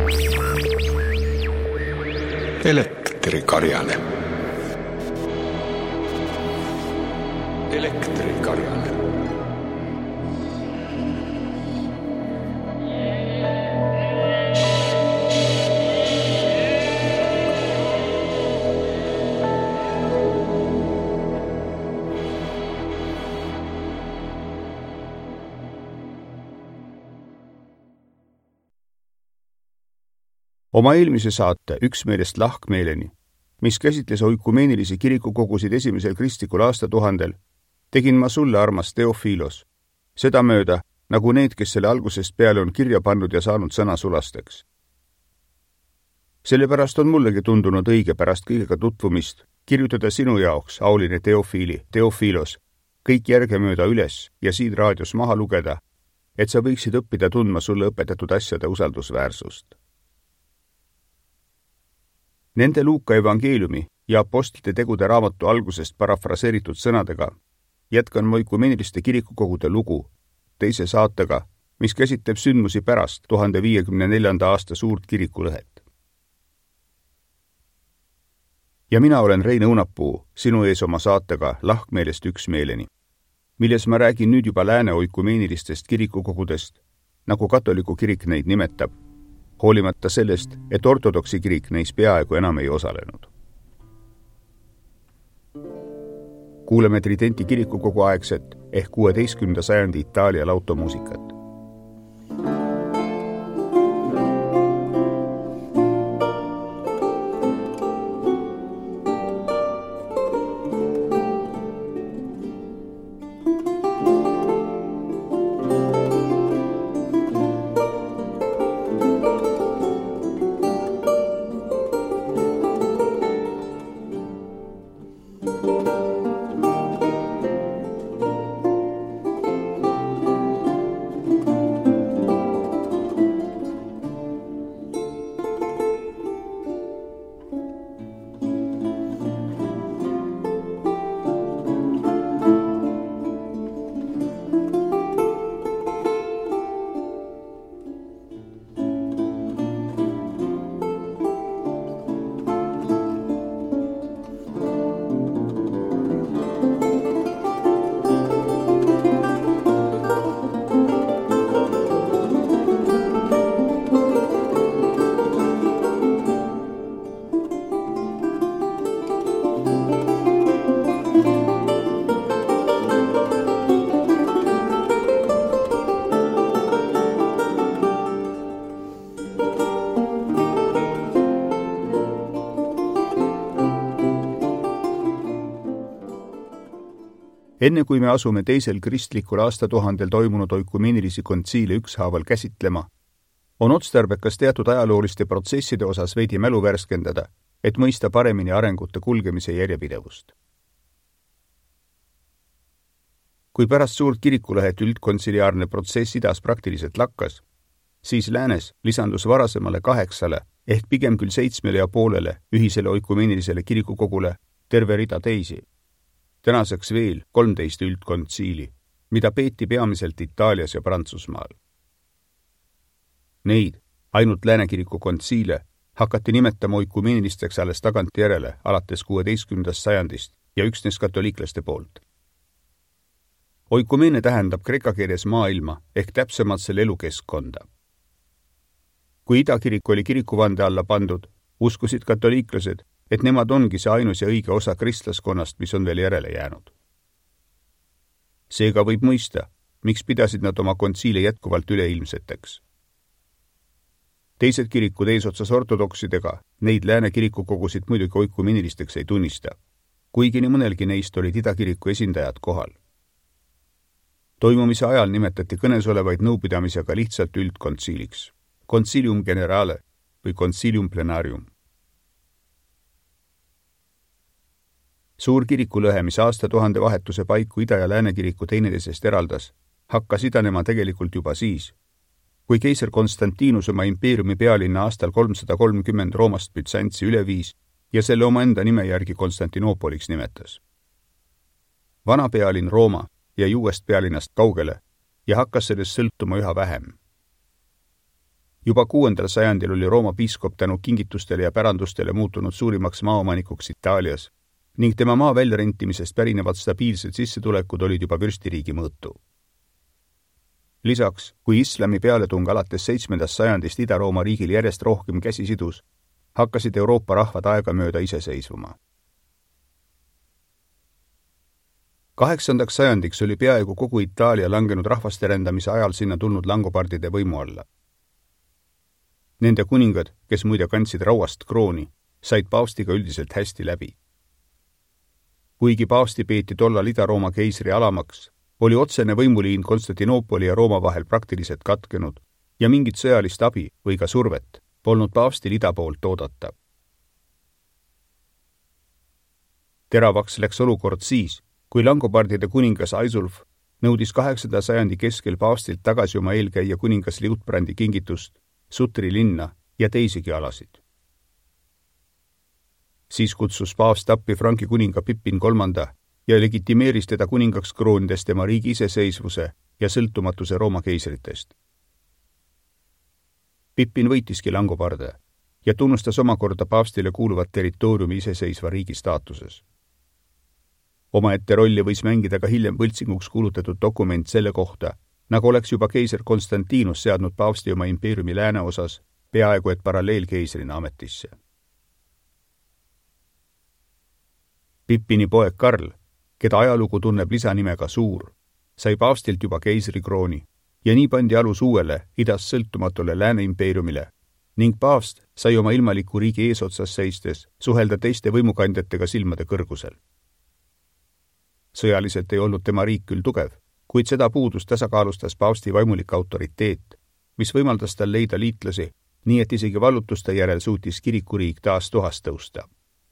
Elektrikarjane. Elektrikarjane. Oma eelmise saate Üksmeelest lahkmeeleni, mis käsitles oikumeenilisi kirikukogusid esimesel kristlikul aastatuhandel, tegin ma sulle, armas Teofilos, sedamööda, nagu need, kes selle algusest peale on kirja pannud ja saanud sõnasulasteks. Sellepärast on mullegi tundunud õige pärast kõigega tutvumist kirjutada sinu jaoks, auline Teofilos, kõik järgemööda üles ja siin raadios maha lugeda, et sa võiksid õppida tundma sulle õpetatud asjade usaldusväärsust. Nende Luuka evangeeliumi ja apostlite tegude raamatu algusest parafraseeritud sõnadega jätkan ma oikumeeniliste kirikukogude lugu teise saatega, mis käsitleb sündmusi pärast 1054. aasta suurt kirikulõhet. Ja mina olen Rein Õunapuu, sinu ees oma saatega Lahkmeelest üksmeeleni, milles ma räägin nüüd juba lääne oikumeenilistest kirikukogudest, nagu katoliku kirik neid nimetab, hoolimata sellest, et ortodoksi kirik neis peaaegu enam ei osalenud. Kuuleme Tridenti kirikukogu aegset ehk 16. sajandi Itaalia lautomuusikat. Enne kui me asume teisel kristlikul aastatuhandel toimunud oikumeenilisi kontsiile ükshaaval käsitlema, on otstarbekas teatud ajalooliste protsesside osas veidi mälu värskendada, et mõista paremini arengute kulgemise järjepidevust. Kui pärast suurt kirikulõhet üldkontsiliaarne protsess idas praktiliselt lakkas, siis läänes lisandus varasemale 8 ehk pigem küll 7,5 ühisele oikumeenilisele kirikukogule terve rida teisi. Tänaseks veel 13 üldkontsiili, mida peeti peamiselt Itaalias ja Prantsusmaal. Neid, ainult läänekiriku kontsiile, hakati nimetama oikumeenilisteks alles tagantjärele alates 16. sajandist ja üksnes katoliiklaste poolt. Oikumeene tähendab kreeka keeles maailma ehk täpsemalt selle elukeskkonda. Kui idakirik oli kirikuvande alla pandud, uskusid katoliiklased, et nemad ongi see ainus ja õige osa kristlaskonnast, mis on veel järele jäänud. Seega võib mõista, miks pidasid nad oma kontsiile jätkuvalt üleilmseteks. Teised kirikud eesotsas ortodoksidega neid lääne kirikukogusid muidugi oikumeenilisteks ei tunnista, kuigi nii mõnelgi neist olid idakiriku esindajad kohal. Toimumise ajal nimetati kõnes olevaid nõupidamisi aga lihtsalt üldkontsiiliks, concilium generale või concilium plenarium. Suur kirikulõhe, mis aastatuhande vahetuse paiku ida- ja läänekiriku teineteisest eraldas, hakkas idanema tegelikult juba siis, kui keiser Konstantinus oma impeeriumi pealinna aastal 330 Roomast Bütsantsi üle viis ja selle omaenda nime järgi Konstantinoopoliks nimetas. Vana pealinn Rooma jäi uuest pealinnast kaugele ja hakkas sellest sõltuma üha vähem. Juba 6. sajandil oli Rooma piiskop tänu kingitustele ja pärandustele muutunud suurimaks maaomanikuks Itaalias ning tema maa väljarentimisest pärinevad stabiilsed sissetulekud olid juba vürstiriigi mõõtu. Lisaks, kui islami pealetung alates 7. sajandist Ida-Rooma riigil järjest rohkem käsi sidus, hakkasid Euroopa rahvad aegamööda iseseisvuma. 8. sajandiks oli peaaegu kogu Itaalia langenud rahvaste rändamise ajal sinna tulnud langobardide võimu alla. Nende kuningad, kes muide kandsid rauast krooni, said paavstiga üldiselt hästi läbi. Kuigi paavsti peeti tollal Ida-Rooma keisri alamaks, oli otsene võimuliin Konstantinoopoli ja Rooma vahel praktiliselt katkenud ja mingit sõjalist abi või ka survet polnud paavstil ida poolt oodata. Teravaks läks olukord siis, kui langobardide kuningas Aisulf nõudis 8. sajandi keskel paavstilt tagasi oma eelkäija kuningas Liutprandi kingitust, Sutri linna ja teisigi alasid. Siis kutsus paavst appi Franki kuninga Pippin III ja legitimeeris teda kuningaks kroonides tema riigi iseseisvuse ja sõltumatuse Rooma keisritest. Pippin võitiski langobarde ja tunnustas omakorda paavstile kuuluvat territooriumi iseseisva riigi staatuses. Omaette rolli võis mängida ka hiljem võltsinguks kuulutatud dokument selle kohta, nagu oleks juba keiser Konstantinus seadnud paavsti oma impeeriumi lääneosas peaaegu et paralleelkeisrina ametisse. Pippini poeg Karl, keda ajalugu tunneb lisanimega Suur, sai paavstilt juba keisrikrooni ja nii pandi alus uuele idast sõltumatule lääneimpeeriumile ning paavst sai oma ilmaliku riigi eesotsas seistes suhelda teiste võimukandjatega silmade kõrgusel. Sõjaliselt ei olnud tema riik küll tugev, kuid seda puudust tasakaalustas paavsti vaimulik autoriteet, mis võimaldas tal leida liitlasi, nii et isegi vallutuste järel suutis kirikuriik taas tuhast tõusta.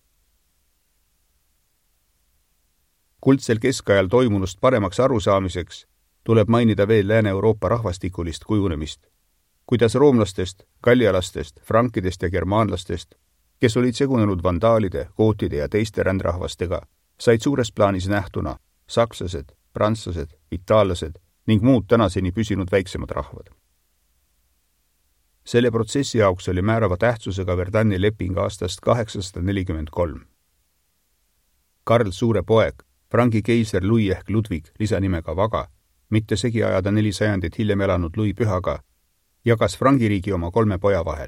Kuldsel keskajal toimunust paremaks arusaamiseks tuleb mainida veel Lääne-Euroopa rahvastikulist kujunemist, kuidas roomlastest, gallialastest, frankidest ja germaanlastest, kes olid segunenud vandaalide, gootide ja teiste rändrahvastega, said suures plaanis nähtuna sakslased, prantslased, itaallased ning muud tänaseni püsinud väiksemad rahvad. Selle protsessi jaoks oli määrava tähtsusega Verdani leping aastast 843. Karl Suure poeg, Frangi keiser Louis ehk Ludwig, lisanimega Vaga, mitte segi ajada 4 sajandit hiljem elanud Louis Pühaga, jagas Frangi riigi oma 3 poja vahel.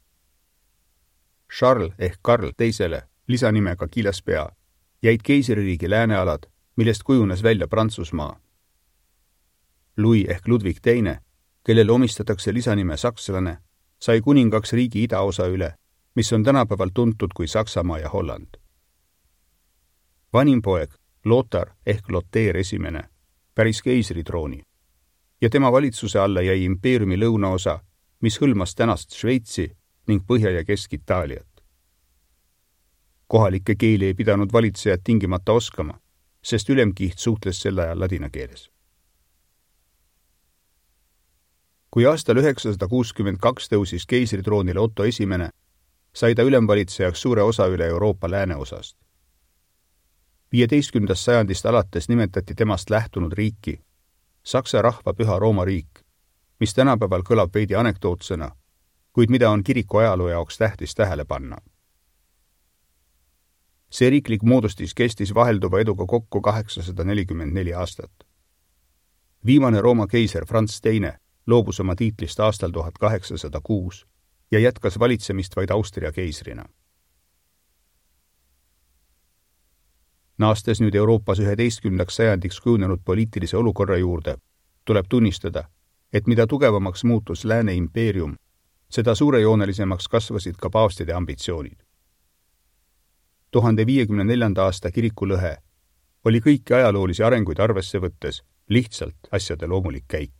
Charles ehk Karl teisele, lisanimega Kilaspea, jäid keisririigi läänealad, millest kujunes välja Prantsusmaa. Louis ehk Ludwig II, kellele omistatakse lisanime sakslane, sai kuningaks riigi idaosa üle, mis on tänapäeval tuntud kui Saksamaa ja Holland. Vanim poeg, Lothar ehk Lothair I, päris keisritrooni ja tema valitsuse alla jäi impeeriumi lõunaosa, mis hõlmas tänast Šveitsi ning Põhja- ja Kesk-Itaaliat. Kohalikke keeli ei pidanud valitsejad tingimata oskama, sest ülemkiht suhtles sel ajal ladina keeles. Kui aastal 962 tõusis keisritroonile Otto I, sai ta ülemvalitsejaks suure osa üle Euroopa lääneosast. 15. sajandist alates nimetati temast lähtunud riiki Saksa rahva püha Rooma riik, mis tänapäeval kõlab veidi anekdootsena, kuid mida on kiriku ajaloo jaoks tähtis tähele panna. See riiklik moodustis kestis vahelduva eduga kokku 844 aastat. Viimane Rooma keiser Franz II loobus oma tiitlist aastal 1806 ja jätkas valitsemist vaid Austria keisrina. Naastes nüüd Euroopas 11. sajandiks kujunenud poliitilise olukorra juurde, tuleb tunnistada, et mida tugevamaks muutus Lääne impeerium, seda suurejoonelisemaks kasvasid ka paavstide ambitsioonid. 1054. aasta kirikulõhe oli kõiki ajaloolisi arenguid arvesse võttes lihtsalt asjade loomulik käik.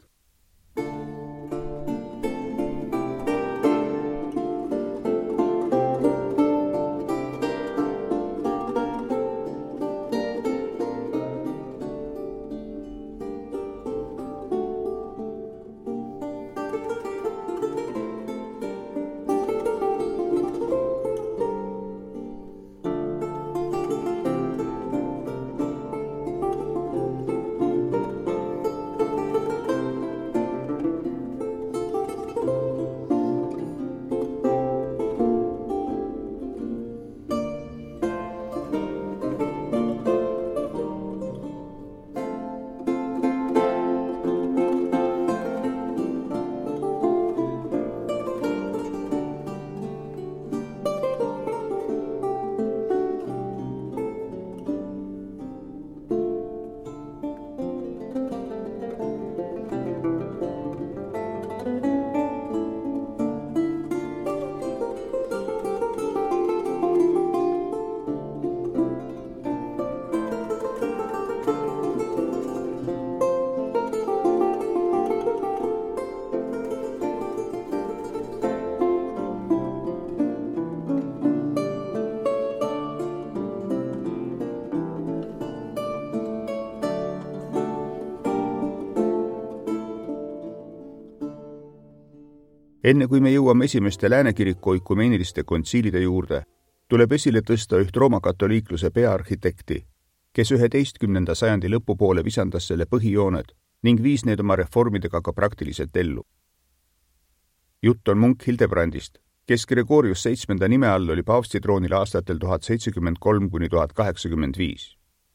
Enne kui me jõuame esimeste läänekiriku oikumeeniliste kontsiilide juurde, tuleb esile tõsta üht Rooma katoliikluse peaarhitekti, kes 11. sajandi lõpupoole visandas selle põhijooned ning viis need oma reformidega ka praktiliselt ellu. Jutt on munk Hildebrandist, kes Gregorius VII nime all oli paavstitroonil aastatel 1073–1085.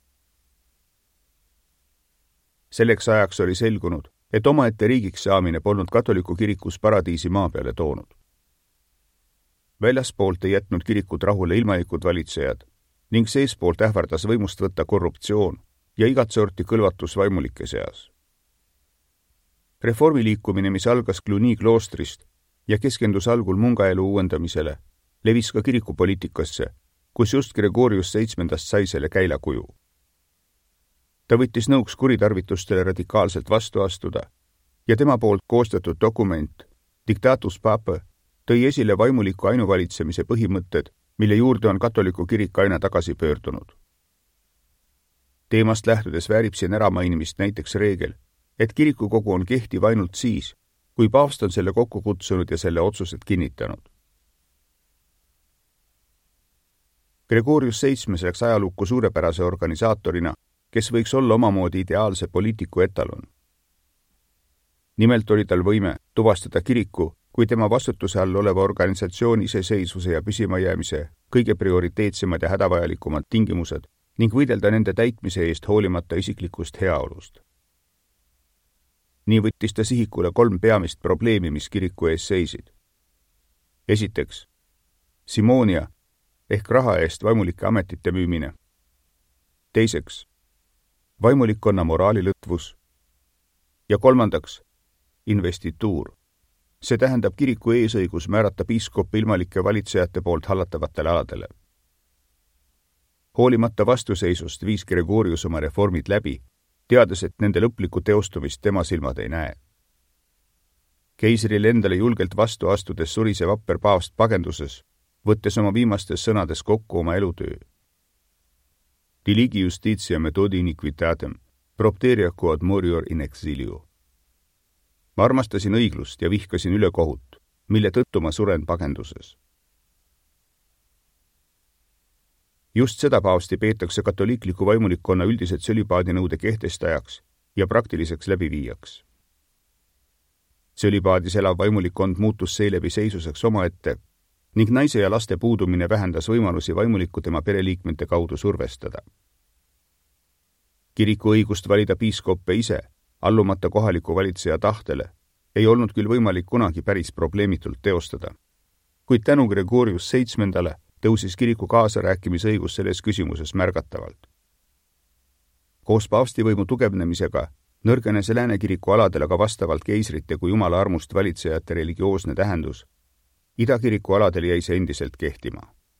Selleks ajaks oli selgunud, et omaette riigiks saamine polnud katoliku kirikus paradiisi maa peale toonud. Väljaspoolt ei jätnud kirikut rahule ilmalikud valitsejad ning seespoolt ähvardas võimust võtta korruptsioon ja igat sorti kõlvatus vaimulike seas. Reformiliikumine, mis algas Cluny kloostrist ja keskendus algul mungaelu uuendamisele, levis ka kirikupoliitikasse, kus just Gregorius VII sai selle käilakuju. Ta võttis nõuks kuritarvitustele radikaalselt vastu astuda ja tema poolt koostatud dokument Dictatus Papae tõi esile vaimuliku ainuvalitsemise põhimõtted, mille juurde on katoliku kirik aina tagasi pöördunud. Teemast lähtudes väärib siin äramainimist näiteks reegel, et kirikukogu on kehtiv ainult siis, kui paavst on selle kokku kutsunud ja selle otsused kinnitanud. Gregorius VII läks ajalukku suurepärase organisaatorina, kes võiks olla omamoodi ideaalse poliitiku etalon. Nimelt oli tal võime tuvastada kiriku kui tema vastutuse all oleva organisatsiooni iseseisvuse ja püsimajäämise kõige prioriteetsemad ja hädavajalikumad tingimused ning võidelda nende täitmise eest hoolimata isiklikust heaolust. Nii võttis ta sihikule 3 peamist probleemi, mis kiriku ees seisid. Esiteks, simoonia ehk raha eest vaimulike ametite müümine. Teiseks, vaimulikkonna moraalilõtvus. Ja kolmandaks, investituur. See tähendab kiriku eesõigus määrata piiskop ilmalike valitsejate poolt hallatavatele aladele. Hoolimata vastuseisust viis Gregorius oma reformid läbi, teades, et nende lõplikku teostumist tema silmad ei näe. Keisrile endale julgelt vastu astudes suri see vapper paavst pagenduses, võttes oma viimastes sõnades kokku oma elutöö. Diligi justitia metodi iniquitatem, propteria quod morior in exilio. Ma armastasin õiglust ja vihkasin ülekohut, mille tõttu ma suren pagenduses. Just seda paavsti peetakse katoliikliku vaimulikkonna üldiselt sölibaadinõude kehtestajaks ja praktiliseks läbiviijaks. Sölibaadis elav vaimulikkond muutus seeläbi seisuseks omaette ning naise ja laste puudumine vähendas võimalusi vaimulikku tema pereliikmete kaudu survestada. Kiriku õigust valida piiskoppe ise, allumata kohaliku valitseja tahtele, ei olnud küll võimalik kunagi päris probleemitult teostada. Kuid tänu Gregorius VII tõusis kiriku kaasarääkimisõigus selles küsimuses märgatavalt. Koos paavstivõimu tugevnemisega nõrgenes läänekiriku aladel aga vastavalt keisrite kui jumala armust valitsejate religioosne tähendus. Idakiriku aladel jäi see endiselt kehtima.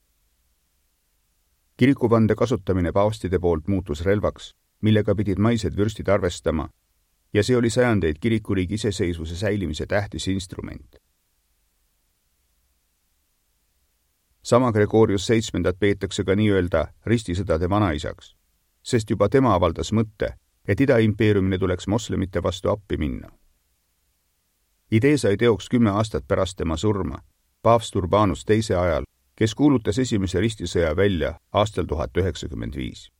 Kirikuvande kasutamine paavstide poolt muutus relvaks, millega pidid maised vürstid arvestama, ja see oli sajandeid kirikuriigi iseseisvuse säilimise tähtis instrument. Sama Gregorius VII peetakse ka nii-öelda ristisõdade vanaisaks, sest juba tema avaldas mõtte, et idaimpeeriumile tuleks moslemite vastu appi minna. Idee sai teoks 10 aastat pärast tema surma, paavst Urbanus II ajal, kes kuulutas esimese ristisõja välja aastal 1095.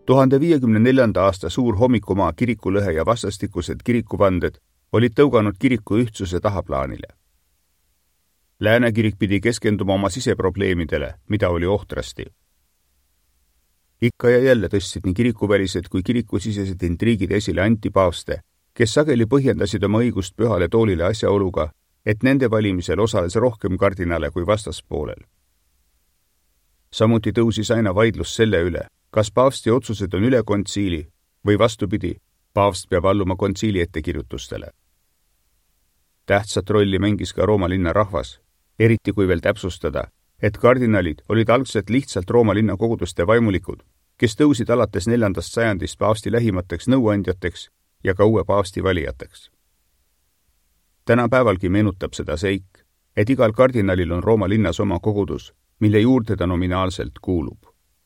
1054. aasta suur hommikumaa kirikulõhe ja vastastikused kirikuvanded olid tõuganud kiriku ühtsuse tahaplaanile. Lääne kirik pidi keskenduma oma siseprobleemidele, mida oli ohtrasti. Ikka ja jälle tõstsid nii kirikuvälised kui kirikusisesed intriigid esile antipaavste, kes sageli põhjendasid oma õigust pühale toolile asjaoluga, et nende valimisel osales rohkem kardinale kui vastaspoolel. Samuti tõusis aina vaidlus selle üle, kas paavsti otsused on üle kontsiili või vastupidi, paavst peab alluma kontsiili ettekirjutustele. Tähtsat rolli mängis ka Rooma linna rahvas, eriti kui veel täpsustada, et kardinalid olid algselt lihtsalt Rooma linna koguduste vaimulikud, kes tõusid alates 4. sajandist paavsti lähimateks nõuandjateks ja ka uue paavsti valijateks. Tänapäevalgi meenutab seda seik, et igal kardinalil on Rooma linnas oma kogudus, mille juurde ta nominaalselt kuulub.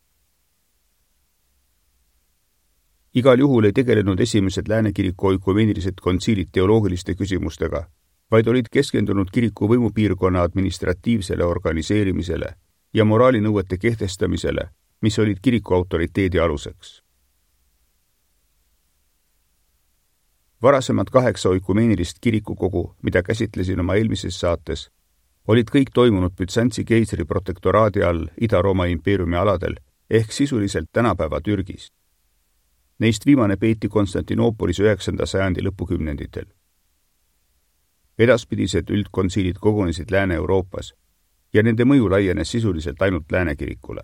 Igal juhul ei tegelenud esimesed lääne kiriku oikumeenilised kontsiilid teoloogiliste küsimustega, vaid olid keskendunud kiriku võimupiirkonna administratiivsele organiseerimisele ja moraalinõuete kehtestamisele, mis olid kiriku autoriteedi aluseks. Varasemad 8 oikumeenilist kirikukogu, mida käsitlesin oma eelmises saates, olid kõik toimunud Bütsantsi keisri protektoraadi all Ida-Rooma impeeriumi aladel ehk sisuliselt tänapäeva Türgis. Neist viimane peeti Konstantinoopolis 9. sajandi lõpukümnenditel. Edaspidised üldkontsiilid kogunesid Lääne-Euroopas ja nende mõju laienes sisuliselt ainult lääne kirikule.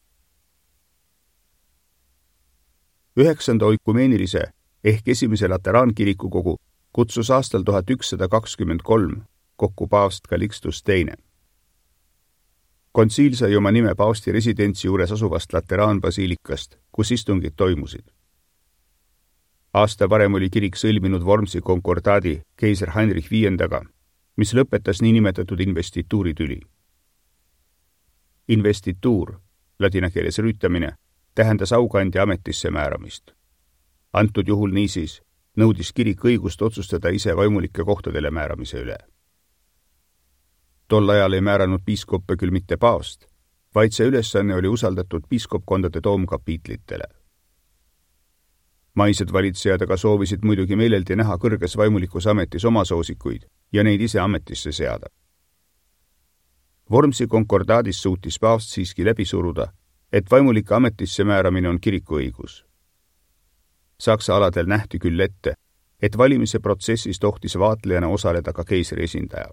9. oikumeenilise ehk esimese lateraankirikukogu kutsus aastal 1123 kokku paavst Calixtus II. Kontsiil sai oma nime paavsti residentsi juures asuvast lateraanbasiilikast, kus istungid toimusid. Aasta varem oli kirik sõlminud Wormsi konkordaadi keiser Heinrich V, mis lõpetas niinimetatud investituuritüli. Investituur, ladina keeles rüütamine, tähendas aukandja ametisse määramist. Antud juhul niisiis nõudis kirik õigust otsustada ise vaimulike kohtadele määramise üle. Tol ajal ei määranud piiskoppe küll mitte paavst, vaid see ülesanne oli usaldatud piiskopkondade toomkapiitlitele. Maised valitsejad aga soovisid muidugi meeleldi näha kõrges vaimulikus ametis oma soosikuid ja neid ise ametisse seada. Wormsi konkordaadis suutis paavst siiski läbi suruda, et vaimulike ametisse määramine on kirikuõigus. Saksa aladel nähti küll ette, et valimise protsessis tohtis vaatlejana osaleda ka keisri esindaja.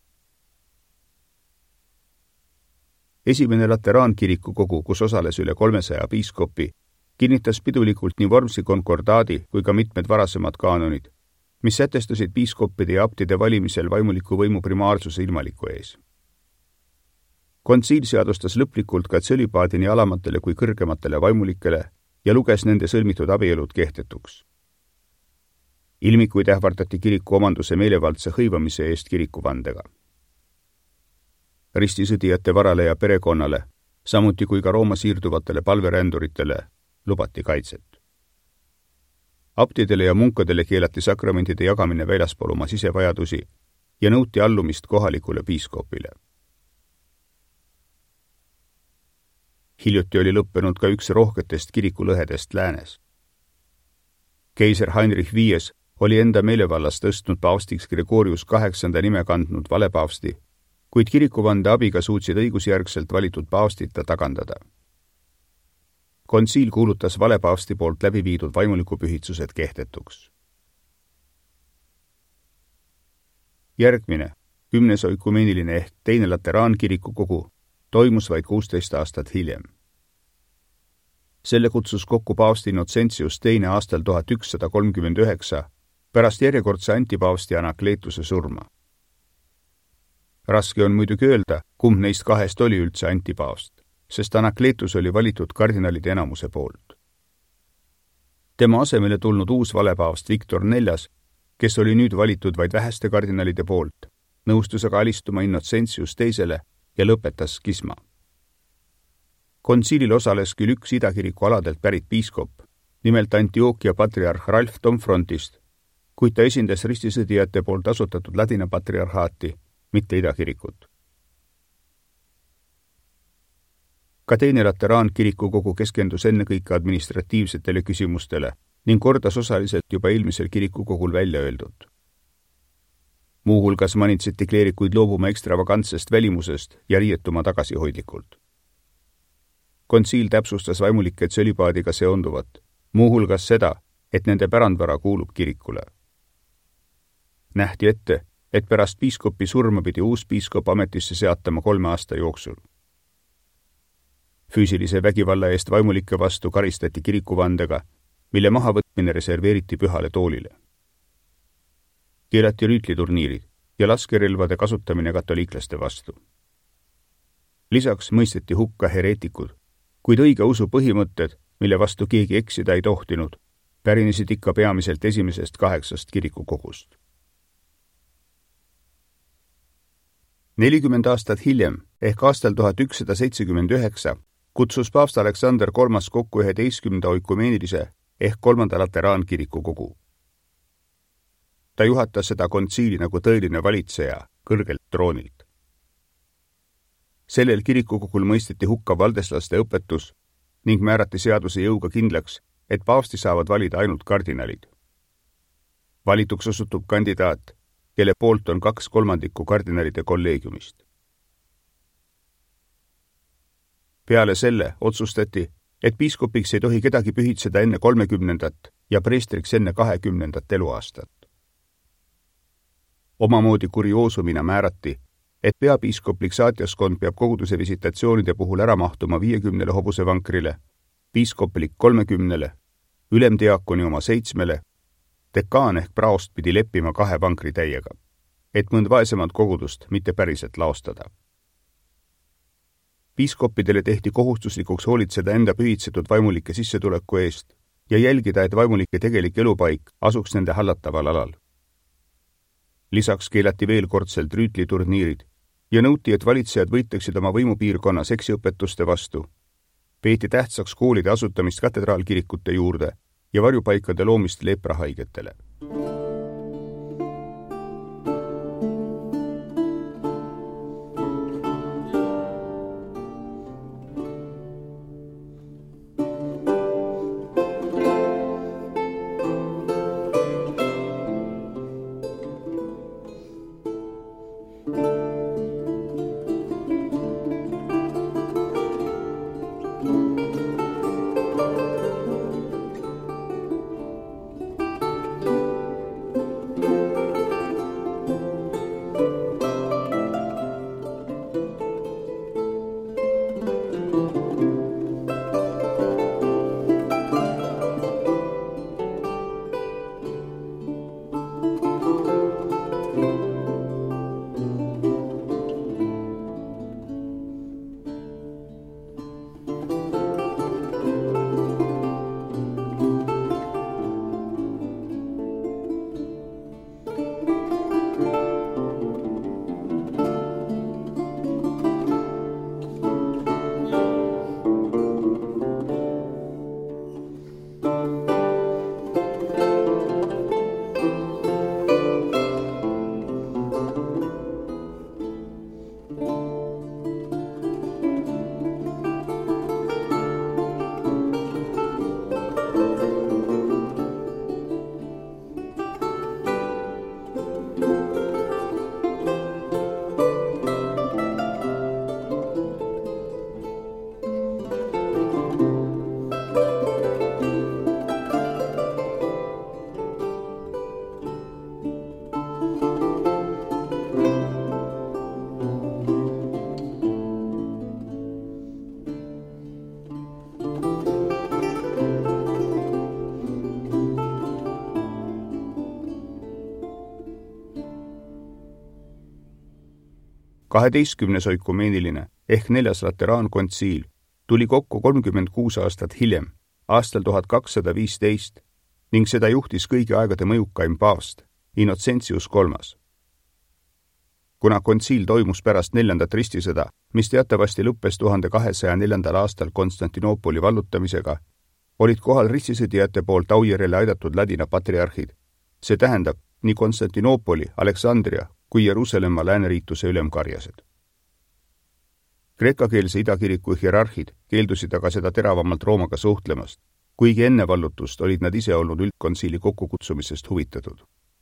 Esimene lateraankirikukogu, kus osales üle 300 piiskopi, kinnitas pidulikult nii Wormsi konkordaadi kui ka mitmed varasemad kaanonid, mis sätestasid piiskoppide ja abtide valimisel vaimuliku võimu primaarsuse ilmaliku ees. Kontsiil seadustas lõplikult ka tsölibaadi nii alamatele kui kõrgematele vaimulikele ja luges nende sõlmitud abielud kehtetuks. Ilmikuid ähvardati kiriku omanduse meelevaldse hõivamise eest kirikuvandega. Ristisõdijate varale ja perekonnale, samuti kui ka Rooma siirduvatele palveränduritele, lubati kaitset. Abtidele ja munkadele keelati sakramentide jagamine väljaspool oma sisevajadusi ja nõuti allumist kohalikule piiskopile. Hiljuti oli lõppenud ka üks rohketest kirikulõhedest läänes. Keiser Heinrich V oli enda meelevallas tõstnud paavstiks Gregorius VIII nime kandnud valepaavsti, kuid kirikuvande abiga suutsid õigusjärgselt valitud paavstid ta tagandada. Kontsiil kuulutas valepaavsti poolt läbi viidud vaimulikupühitsused kehtetuks. Järgmine, 10. oikumeeniline ehk teine lateraankirikukogu toimus vaid 16 aastat hiljem. Selle kutsus kokku paavst Innocentius II aastal 1139 pärast järjekordse antipaavsti Anakleetuse surma. Raske on muidugi öelda, kumb neist kahest oli üldse antipaavst, sest Anakleetus oli valitud kardinalide enamuse poolt. Tema asemele tulnud uus valepaavst Viktor IV, kes oli nüüd valitud vaid väheste kardinalide poolt, nõustus aga alistuma Innocentius II ja lõpetas skisma. Kontsiilil osales küll üks idakiriku aladelt pärit piiskop, nimelt Antiochia patriarh Ralf Domfrontist, kuid ta esindas ristisõdijate poolt asutatud ladina patriarhaati, mitte idakirikut. Ka teine lateraankirikukogu keskendus ennekõike administratiivsetele küsimustele ning kordas osaliselt juba eelmisel kirikukogul välja öeldud. Muuhulgas manitseti kleerikuid loobuma ekstravagantsest välimusest ja riietuma tagasihoidlikult. Kontsiil täpsustas vaimulike tsölibaadiga seonduvat, muuhulgas seda, et nende pärandvara kuulub kirikule. Nähti ette, et pärast piiskopi surma pidi uus piiskop ametisse seatama 3 aasta jooksul. Füüsilise vägivalla eest vaimulike vastu karistati kirikuvandega, mille mahavõtmine reserveeriti pühale toolile. Keelati rüütliturniirid ja laskerelvade kasutamine katoliiklaste vastu. Lisaks mõisteti hukka hereetikud, kuid õige usu põhimõtted, mille vastu keegi eksida ei tohtinud, pärinesid ikka peamiselt esimesest 8 kirikukogust. 40 aastat hiljem, ehk aastal 1179, kutsus paavst Aleksander III kokku 11. oikumeenilise ehk 3. lateraankirikukogu. Ta juhatas seda kontsiili nagu tõeline valitseja kõrgelt troonilt. Sellel kirikukogul mõisteti hukka valdeslaste õpetus ning määrati seaduse jõuga kindlaks, et paavsti saavad valida ainult kardinalid. Valituks osutub kandidaat, kelle poolt on 2/3 kardinalide kolleegiumist. Peale selle otsustati, et piiskopiks ei tohi kedagi pühitseda enne 30. ja preestriks enne 20. eluaastat. Omamoodi kurioosumina määrati, et peapiiskop Lixatiaskond peab koguduse visitatsioonide puhul ära mahtuma 50 hobusevankrile, piiskoplik 30, ülemdiakoni oma 7, dekaan ehk praost pidi leppima 2 vankri täiega, et mõnd vaesemad kogudust mitte päriselt laostada. Piiskoppidele tehti kohustuslikuks hoolitseda enda pühitsetud vaimulike sissetuleku eest ja jälgida, et vaimulike tegelik elupaik asuks nende hallataval alal. Lisaks keelati veel kordselt rüütliturniirid ja nõuti, et valitsejad võitleksid oma võimupiirkonna seksiõpetuste vastu. Peeti tähtsaks koolide asutamist katedraalkirikute juurde ja varjupaikade loomist leeprahaigetele. Kaheteistkümnes oikumeeniline ehk 4. lateraankontsiil tuli kokku 36 aastat hiljem, aastal 1215, ning seda juhtis kõigi aegade mõjukaim paavst, Innocentius III. Kuna kontsiil toimus pärast 4. ristisõda, mis teatavasti lõppes 1204. aastal Konstantinoopoli vallutamisega, olid kohal ristisõdijate poolt aujärjele aidatud ladina patriarhid. See tähendab nii Konstantinoopoli, Aleksandria kui Jeruusalemma lääneriituse ülemkarjased. Kreekakeelse idakiriku hierarhid keeldusid aga seda teravamalt Roomaga suhtlemast, kuigi enne vallutust olid nad ise olnud üldkonsiili kokkukutsumisest huvitatud.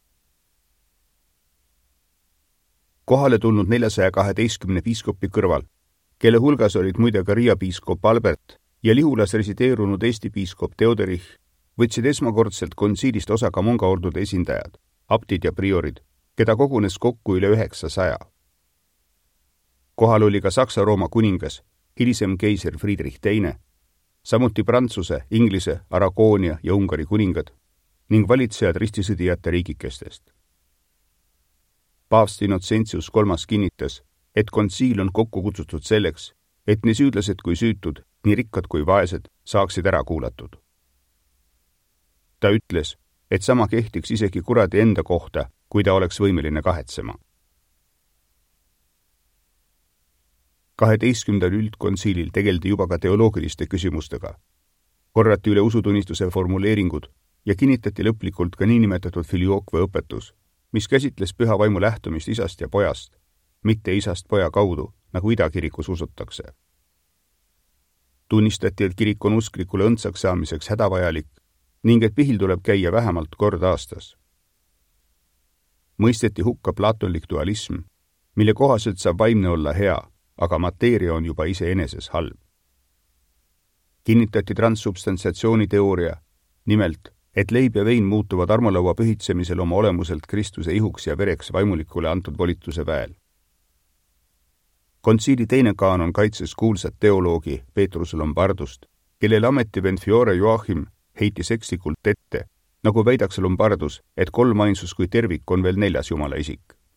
Kohale tulnud 412 piiskopi kõrval, kelle hulgas olid muide ka Riia piiskop Albert ja Lihulas resideerunud Eesti piiskop Theoderich, võtsid esmakordselt konsiilist osa ka mongaordude esindajad, abtid ja priorid, keda kogunes kokku üle 900. Kohal oli ka Saksa-Rooma kuningas, hilisem keiser Friedrich II, samuti Prantsuse, Inglise, Aragoonia ja Ungari kuningad ning valitsejad ristisõdijate riigikestest. Paavst Innocentius III kinnitas, et konsiil on kokku kutsutud selleks, et nii süüdlased kui süütud, nii rikkad kui vaesed saaksid ära kuulatud. Ta ütles, et sama kehtiks isegi kuradi enda kohta, kui ta oleks võimeline kahetsema. 12. üldkonsiilil tegeldi juba ka teoloogiliste küsimustega. Korrati üle usutunnistuse formuleeringud ja kinnitati lõplikult ka niinimetatud filiookve õpetus, mis käsitles püha vaimu lähtumist isast ja pojast, mitte isast poja kaudu, nagu idakirikus usutakse. Tunnistati, et kirik on usklikule õndsaks saamiseks hädavajalik ning et pihil tuleb käia vähemalt kord aastas. Mõisteti hukka platonlik dualism, mille kohaselt saab vaimne olla hea, aga mateeria on juba iseeneses halb. Kinnitati transsubstantsiatsiooni teooria, nimelt, et leib ja vein muutuvad armulaua pühitsemisel oma olemuselt Kristuse ihuks ja vereks vaimulikule antud volituse väel. Konsiili teine kaanon kaitses kuulsat teoloogi Petrus Lombardust, kellele ametivend Fiore Joachim heitis ekslikult ette, nagu väidaks Lombardus, et kolmainsus kui tervik on veel 4. jumala isik.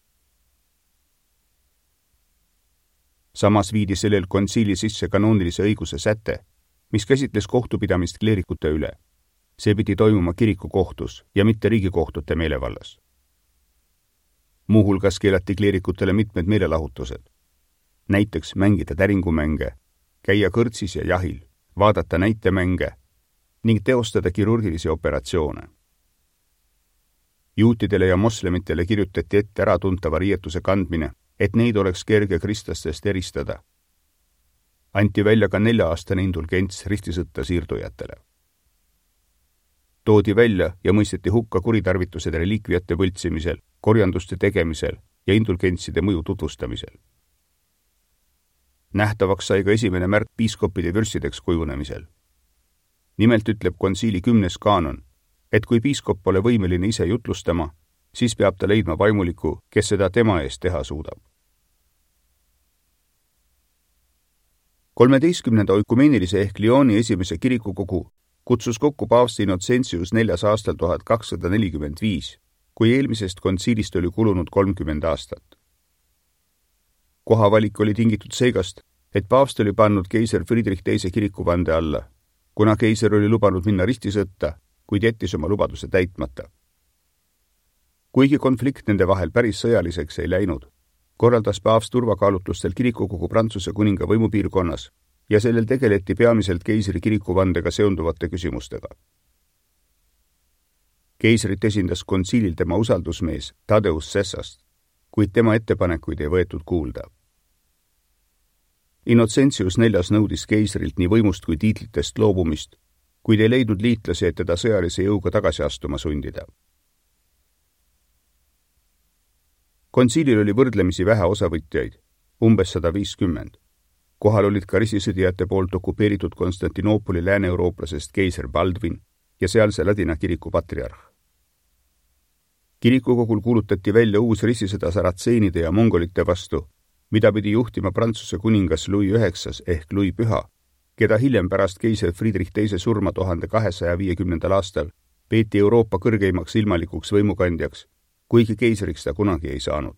Samas viidi sellel konsiili sisse kanoonilise õiguse säte, mis käsitles kohtupidamist kleerikute üle. See pidi toimuma kirikukohtus ja mitte riigikohtute meelevallas. Muuhulgas keelati kleerikutele mitmed meelelahutused. Näiteks mängida täringumänge, käia kõrtsis ja jahil, vaadata näitemänge ning teostada kirurgilisi operatsioone. Juutidele ja moslemitele kirjutati ette äratuntava riietuse kandmine, et neid oleks kerge kristlastest eristada. Anti välja ka 4-aastane indulgents ristisõtta siirdujatele. Toodi välja ja mõisteti hukka kuritarvitused reliikviate võltsimisel, korjanduste tegemisel ja indulgentside mõju tutvustamisel. Nähtavaks sai ka esimene märk piiskopide vürssideks kujunemisel. Nimelt ütleb konsiili 10. kaanon, et kui piiskop pole võimeline ise jutlustama, siis peab ta leidma vaimuliku, kes seda tema eest teha suudab. 13. oikumeenilise ehk Lyoni esimese kirikukogu kutsus kokku paavst Innocentius 4. aastal 1245, kui eelmisest konsiilist oli kulunud 30 aastat. Kohavalik oli tingitud seigast, et paavst oli pannud keiser Friedrich II kirikuvande alla, kuna keiser oli lubanud minna ristisõtta, kuid jättis oma lubaduse täitmata. Kuigi konflikt nende vahel päris sõjaliseks ei läinud, korraldas paavst turvakaalutlustel kirikukogu Prantsuse kuninga võimupiirkonnas ja sellel tegeleti peamiselt keisri kirikuvandega seonduvate küsimustega. Keisrit esindas konsiilil tema usaldusmees Tadeusz Sessast, kuid tema ettepanekuid ei võetud kuulda. Innocentius IV nõudis keisrilt nii võimust kui tiitlitest loobumist, kuid ei leidnud liitlasi, et teda sõjalise jõuga tagasi astuma sundida. Konsiilil oli võrdlemisi vähe osavõtjaid, umbes 150. Kohal olid ka ristisõdijate poolt okupeeritud Konstantinoopoli lääne-eurooplasest keiser Baldwin ja sealse ladina kiriku patriarh. Kirikukogul kuulutati välja uus ristisõda saratseenide ja mongolite vastu, mida pidi juhtima Prantsuse kuningas Louis IX ehk Louis Püha, keda hiljem pärast keiser Friedrich II surma 1250. aastal peeti Euroopa kõrgeimaks ilmalikuks võimukandjaks, kuigi keisriks ta kunagi ei saanud.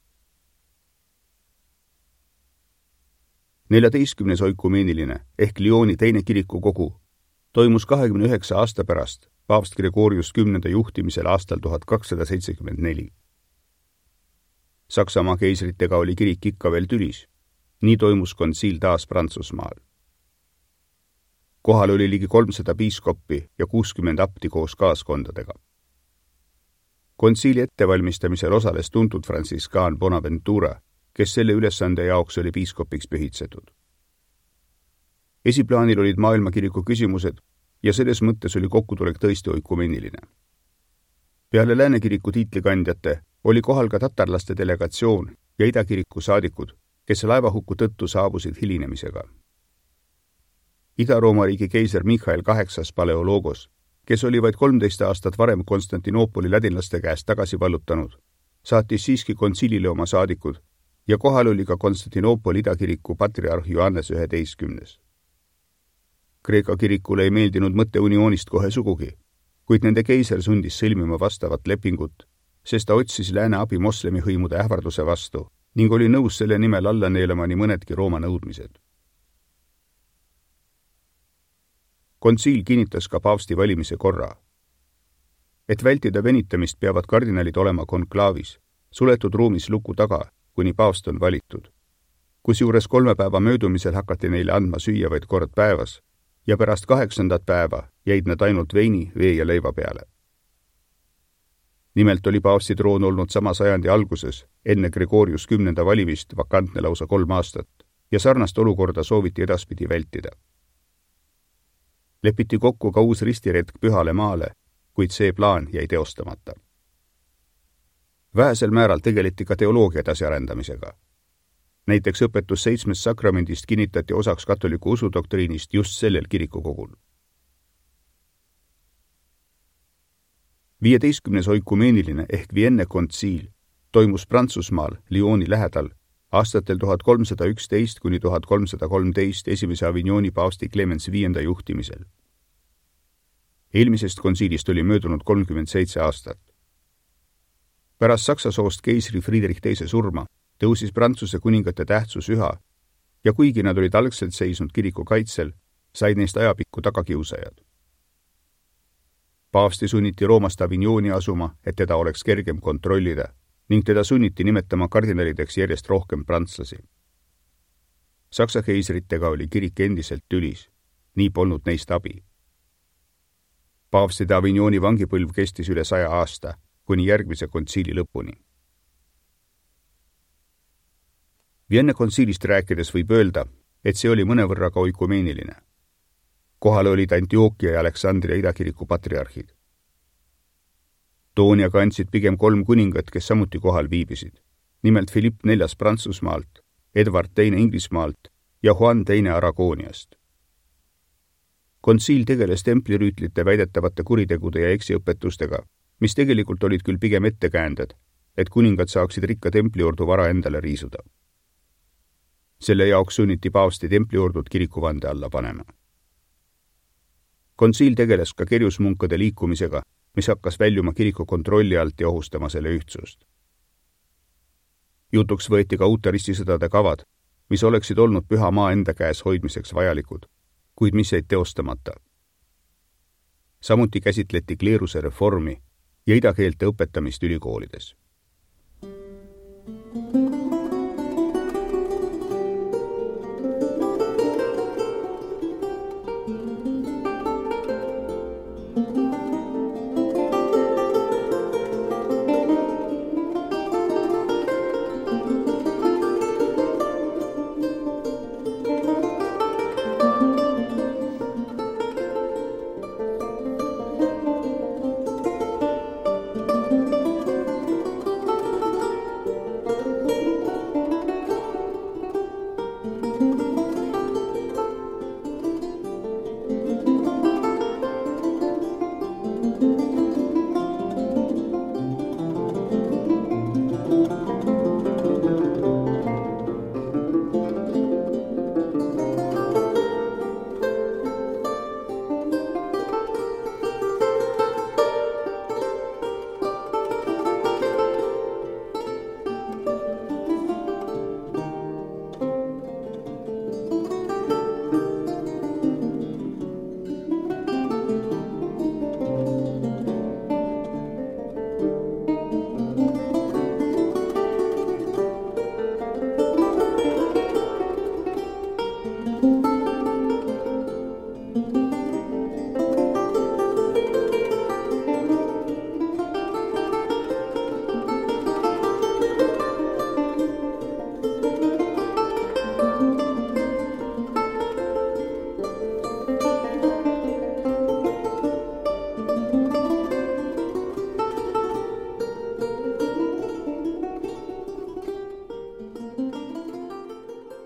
14. oikumeeniline ehk Lyoni teine kirikukogu toimus 29 aasta pärast paavst Gregorius 10. juhtimisel aastal 1274. Saksamaa keisritega oli kirik ikka veel tülis. Nii toimus konsiil taas Prantsusmaal. Kohal oli ligi 300 piiskoppi ja 60 abti koos kaaskondadega. Konsiili ettevalmistamisel osales tuntud fransiskaan Bonaventura, kes selle ülesande jaoks oli piiskopiks pühitsetud. Esiplaanil olid maailmakiriku küsimused ja selles mõttes oli kokkutulek tõesti oikumeeniline. Peale Läänekiriku tiitlikandjate oli kohal ka tatarlaste delegatsioon ja Idakiriku saadikud, kes laevahuku tõttu saabusid hilinemisega. Ida-Rooma riigi keiser Michael VIII Paleologos, kes oli vaid 13 aastat varem Konstantinoopoli ladinlaste käest tagasi vallutanud, saatis siiski kontsiilile oma saadikud ja kohal oli ka Konstantinoopoli Idakiriku patriarh Johannes 11. Kreeka kirikule ei meeldinud mõtte unioonist kohe sugugi, kuid nende keiser sundis sõlmima vastavat lepingut, sest ta otsis lääne abi moslemi hõimude ähvarduse vastu ning oli nõus selle nimel alla neelama nii mõnedki Rooma nõudmised. Kontsiil kinnitas ka paavsti valimise korra. Et vältida venitamist, peavad kardinalid olema konklaavis, suletud ruumis luku taga, kuni paavst on valitud. Kusjuures 3 päeva möödumisel hakati neile andma süüa vaid kord päevas ja pärast 8. päeva jäid nad ainult veini, vee ja leiva peale. Nimelt oli paavsti troon olnud sama sajandi alguses, enne Gregorius 10. valimist vakantne lausa 3 aastat ja sarnast olukorda sooviti edaspidi vältida. Lepiti kokku ka uus ristiretk Pühale maale, kuid see plaan jäi teostamata. Vähesel määral tegeleti ka teoloogia edasiarendamisega. Näiteks õpetus 7 sakramendist kinnitati osaks katoliku usudoktriinist just sellel kirikukogul. 15. oikumeeniline ehk Vienne kontsiil toimus Prantsusmaal Lyoni lähedal aastatel 1311 kuni 1313 esimese Avignoni paavsti Clemens V juhtimisel. Eelmisest kontsiilist oli möödunud 37 aastat. Pärast Saksa soost keisri Friedrich II surma tõusis Prantsuse kuningate tähtsus üha ja kuigi nad olid algselt seisnud kiriku kaitsel, said neist ajapikku tagakiusajad. Paavsti sunniti Roomast Avignoni asuma, et teda oleks kergem kontrollida ning teda sunniti nimetama kardinalideks järjest rohkem prantslasi. Saksa keisritega oli kirik endiselt tülis, nii polnud neist abi. Paavstide Avignoni vangipõlv kestis üle 100 aasta, kuni järgmise kontsiili lõpuni. Vienne kontsiilist rääkides võib öelda, et see oli mõnevõrra ka oikumeeniline. Kohale olid Antiokia ja Aleksandria idakiriku patriarhid. Tooni aga andsid pigem 3 kuningat, kes samuti kohal viibisid, nimelt Philipp IV Prantsusmaalt, Edward II Inglismaalt ja Juan II Aragooniast. Kontsiil tegeles templirüütlite väidetavate kuritegude ja eksiõpetustega, mis tegelikult olid küll pigem ettekäänded, et kuningad saaksid rikka templiordu vara endale riisuda. Selle jaoks sunniti paavsti templiordud kirikuvande alla panema. Kontsiil tegeles ka kerjusmunkade liikumisega, mis hakkas väljuma kiriku kontrolli alt ja ohustama selle ühtsust. Jutuks võeti ka uute ristisõdade kavad, mis oleksid olnud püha maa enda käes hoidmiseks vajalikud, kuid mis jäid teostamata. Samuti käsitleti kleeruse reformi ja idakeelte õpetamist ülikoolides.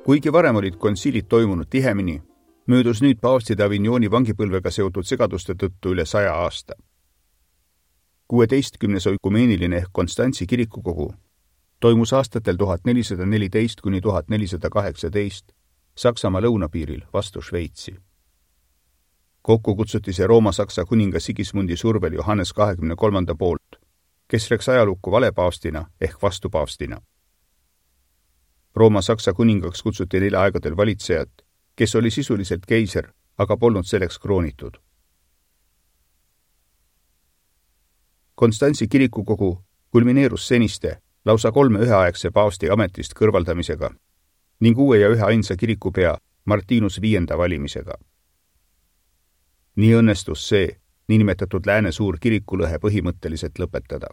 kuigi varem olid konsiilid toimunud tihemini, möödus nüüd paavstide Avignoni vangipõlvega seotud segaduste tõttu üle 100 aasta. 16. oikumeeniline ehk Konstantsi kirikukogu toimus aastatel 1414 kuni 1418 Saksamaa lõunapiiril vastu Šveitsi. Kokku kutsuti see Rooma-Saksa kuninga Sigismundi survel Johannes 23. poolt, kes läks ajalukku valepaavstina ehk vastupaavstina. Rooma-Saksa kuningaks kutsuti neil aegadel valitsejat, kes oli sisuliselt keiser, aga polnud selleks kroonitud. Konstantsi kirikukogu kulmineerus seniste lausa 3 üheaegse paavsti ametist kõrvaldamisega ning uue ja üheainsa kirikupea Martinus V valimisega. Nii õnnestus see niinimetatud lääne suur kirikulõhe põhimõtteliselt lõpetada.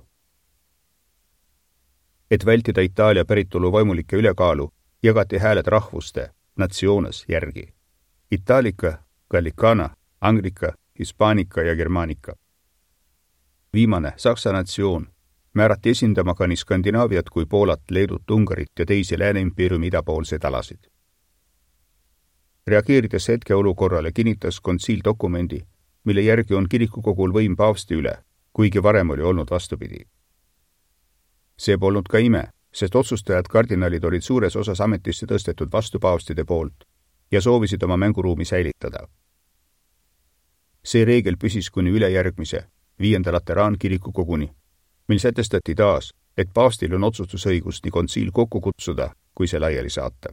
Et vältida Itaalia päritolu vaimulike ülekaalu, jagati hääled rahvuste, natsioones järgi. Itaalika, Gallicana, Anglika, Hispaanika ja Germaanika. Viimane, Saksa natsioon, määrati esindama ka nii Skandinaaviat kui Poolat, Leedut, Ungarit ja teisi Lääne-impeeriumi idapoolseid alasid. Reageerides hetkeolukorrale kinnitas konsiil dokumendi, mille järgi on kirikukogul võim paavsti üle, kuigi varem oli olnud vastupidi. See polnud ka ime, sest otsustajad kardinalid olid suures osas ametisse tõstetud vastupaavstide poolt ja soovisid oma mänguruumi säilitada. See reegel püsis kuni ülejärgmise 5. Lateraankirikukoguni, mil sätestati taas, et paavstil on otsustusõigus nii konsiil kokku kutsuda, kui see laiali saata.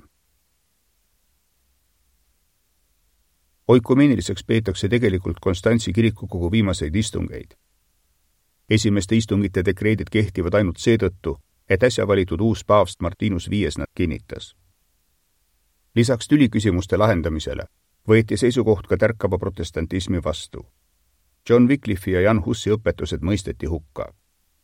Oikumeeniliselt peetakse tegelikult Konstantsi kirikukogu viimaseid istungeid. Esimeste istungite dekreedid kehtivad ainult seetõttu, et äsja valitud uus paavst Martinus V nad kinnitas. Lisaks tüliküsimuste lahendamisele võeti seisukoht ka tärkava protestantismi vastu. John Wycliffe ja Jan Hussi õpetused mõisteti hukka.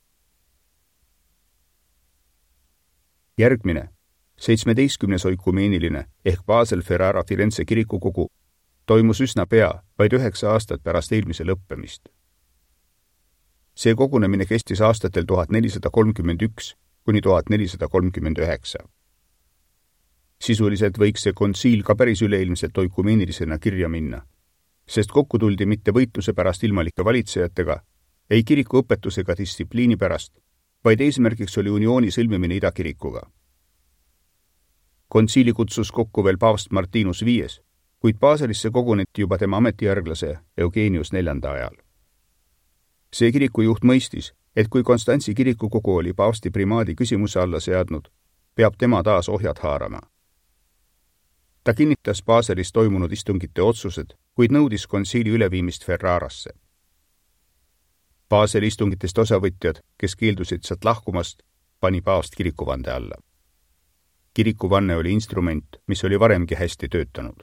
Järgmine, 17. oikumeeniline ehk Basel Ferrara Firenze kirikukogu toimus üsna pea, vaid 9 aastat pärast eelmise lõppemist. See kogunemine kestis aastatel 1431 kuni 1439. Sisuliselt võiks see konsiil ka päris üleilmselt oikumeenilisena kirja minna, sest kokku tuldi mitte võitluse pärast ilmalike valitsejatega, ei kiriku õpetusega distsipliini pärast, vaid eesmärgiks oli uniooni sõlmimine idakirikuga. Konsiili kutsus kokku veel paavst Martinus V, kuid Baselisse koguneti juba tema ametijärglase Eugenius IV ajal. See kirikujuht mõistis, et kui Konstantsi kirikukogu oli paavsti primaadi küsimuse alla seadnud, peab tema taas ohjad haarama. Ta kinnitas Baselis toimunud istungite otsused, kuid nõudis konsiili üleviimist Ferrarasse. Baseli istungitest osavõtjad, kes keeldusid sealt lahkumast, pani paavst kirikuvande alla. Kirikuvanne oli instrument, mis oli varemgi hästi töötanud.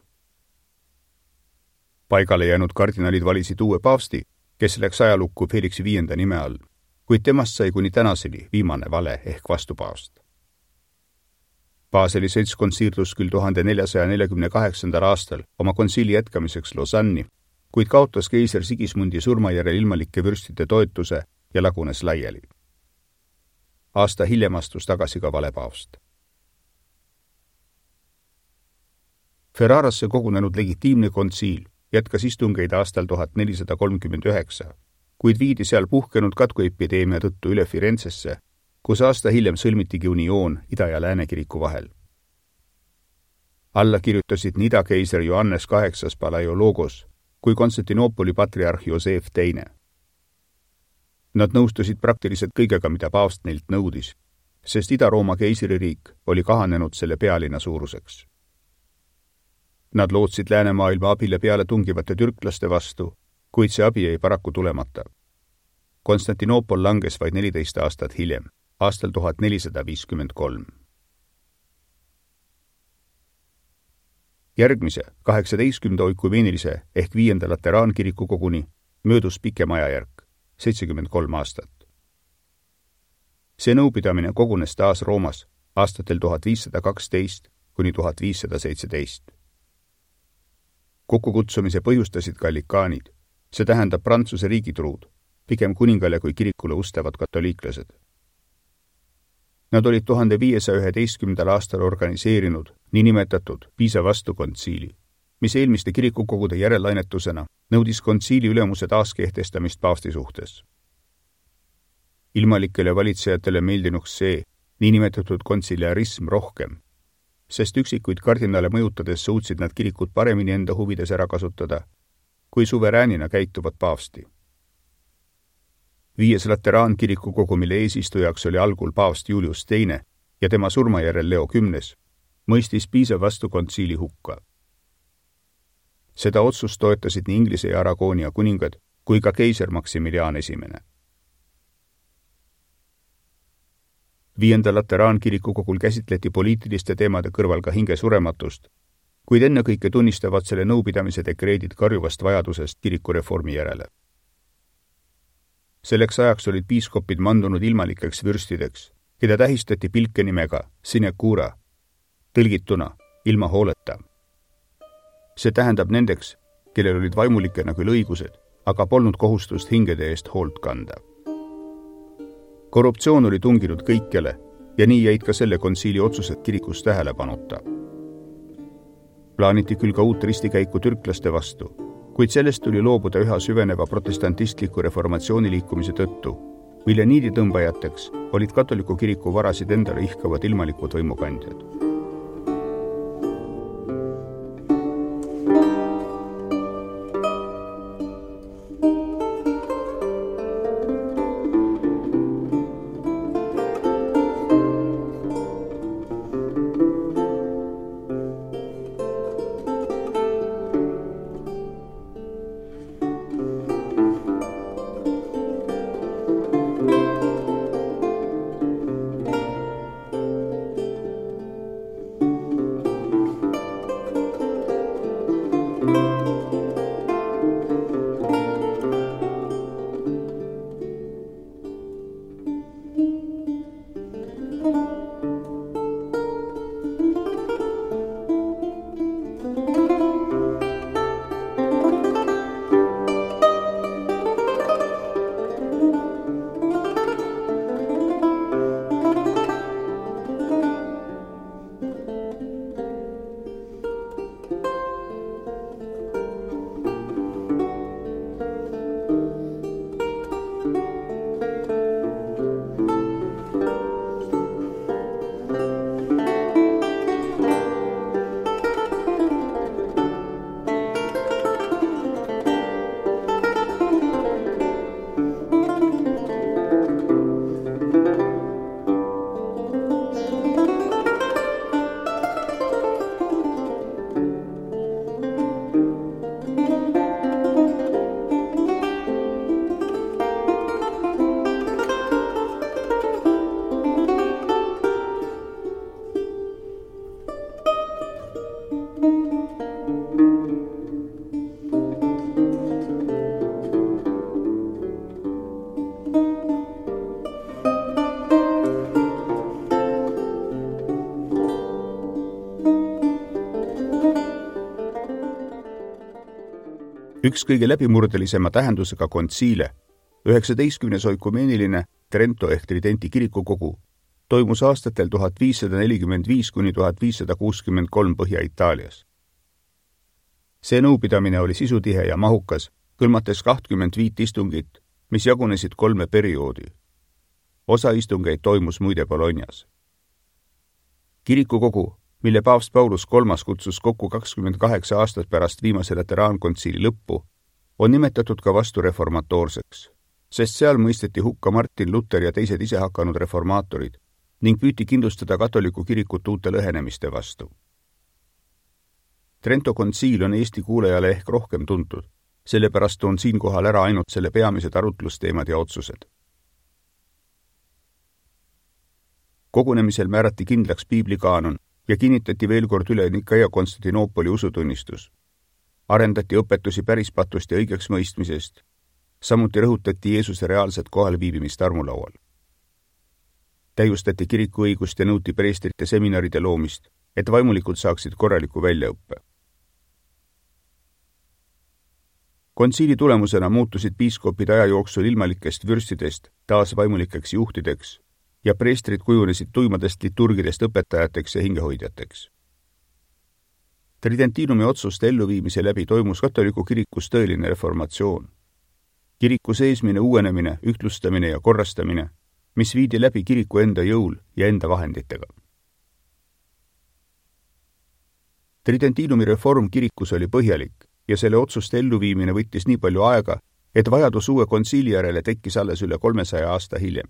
Paigale jäänud kardinalid valisid uue paavsti, kes läks ajalukku Felix V nime all, kuid temast sai kuni tänaseni viimane vale ehk vastupaavst. Baseli seltskond siirdus küll 1448. aastal oma konsiili jätkamiseks Lausanne'i, kuid kaotas keiser Sigismundi surma järel ilmalike vürstide toetuse ja lagunes laiali. Aasta hiljem astus tagasi ka vale paavst. Ferrarasse kogunenud legitiimne konsiil jätkas istungeid aastal 1439, kuid viidi seal puhkenud katkuepideemia tõttu üle Firenzesse, kus aasta hiljem sõlmitigi unioon Ida- ja Läänekiriku vahel. Alla kirjutasid nii idakeiser Johannes VIII Palaiologos kui Konstantinoopoli patriarh Joosef II. Nad nõustusid praktiliselt kõigega, mida paavst neilt nõudis, sest Ida-Rooma keisririik oli kahanenud selle pealinna suuruseks. Nad lootsid läänemaailma abile peale tungivate türklaste vastu, kuid see abi jäi paraku tulemata. Konstantinoopol langes vaid 14 aastat hiljem, aastal 1453. Järgmise, 18. oikumeenilise ehk 5. Lateraankirikukoguni möödus pikem ajajärk, 73 aastat. See nõupidamine kogunes taas Roomas aastatel 1512 kuni 1517. Kokkukutsumise põhjustasid gallikaanid, see tähendab Prantsuse riigitruud, pigem kuningale kui kirikule ustavad katoliiklased. Nad olid 1511. aastal organiseerinud niinimetatud Piisa vastukontsiili, mis eelmiste kirikukogude järellainetusena nõudis kontsiili ülemuse taaskehtestamist paavsti suhtes. Ilmalikele valitsejatele meeldinuks see niinimetatud kontsiliarism rohkem, sest üksikuid kardinale mõjutades suutsid nad kirikut paremini enda huvides ära kasutada, kui suveräänina käituvad paavsti. 5. Lateraankirikukogu, mille eesistujaks oli algul paavst Julius II ja tema surma järel Leo X, mõistis Piisa vastukontsiili hukka. Seda otsust toetasid nii Inglise ja Aragoonia kuningad kui ka keiser Maximilian I. 5. Lateraankirikukogul käsitleti poliitiliste teemade kõrval ka hingesurematust, kuid ennekõike tunnistavad selle nõupidamise dekreedid karjuvast vajadusest kirikureformi järele. Selleks ajaks olid piiskopid mandunud ilmalikeks vürstideks, keda tähistati pilkenimega sinecura, tõlgituna ilma hooleta. See tähendab nendeks, kellel olid vaimulikena küll õigused, aga polnud kohustust hingede eest hoolt kanda. Korruptsioon oli tunginud kõikjale ja nii jäid ka selle kontsiili otsused kirikus tähelepanuta. Plaaniti küll ka uut ristikäiku türklaste vastu, kuid sellest tuli loobuda üha süveneva protestantistliku reformatsiooniliikumise tõttu, mille niiditõmbajateks olid katoliku kiriku varasid endale ihkavad ilmalikud võimukandjad. Üks kõige läbimurdelisema tähendusega kontsiile, 19. oikumeeniline Trento ehk Tridenti kirikukogu, toimus aastatel 1545–1563 Põhja-Itaalias. See nõupidamine oli sisutihe ja mahukas, hõlmates 25 istungit, mis jagunesid 3 perioodi. Osa istungeid toimus muide Bolognas. Kirikukogu, mille paavst Paulus III kutsus kokku 28 aastat pärast viimase lateraankontsiili lõppu, on nimetatud ka vastureformatoorseks, sest seal mõisteti hukka Martin Luther ja teised isehakanud reformaatorid ning püüti kindlustada katoliku kirikut uute lõhenemiste vastu. Trento kontsiil on Eesti kuulajale ehk rohkem tuntud, sellepärast on siinkohal ära ainult selle peamised arutlusteemad ja otsused. Kogunemisel määrati kindlaks piiblikaanon ja kinnitati veel kord üle Nikaia Konstantinoopoli usutunnistus. Arendati õpetusi pärispatust ja õigeks mõistmisest, samuti rõhutati Jeesuse reaalset kohalviibimist armulaual. Täiustati kirikuõigust ja nõuti preestrite seminaride loomist, et vaimulikud saaksid korraliku väljaõppe. Kontsiili tulemusena muutusid piiskopid aja jooksul ilmalikest vürstidest taas vaimulikeks juhtideks ja preestrid kujunesid tuimadest liturgidest õpetajateks ja hingehoidjateks. Tridentinumi otsuste elluviimise läbi toimus katoliku kirikus tõeline reformatsioon. Kiriku seesmine uuenemine, ühtlustamine ja korrastamine, mis viidi läbi kiriku enda jõul ja enda vahenditega. Tridentinumi reform kirikus oli põhjalik ja selle otsuste elluviimine võttis nii palju aega, et vajadus uue kontsiili järele tekkis alles üle 300 aasta hiljem.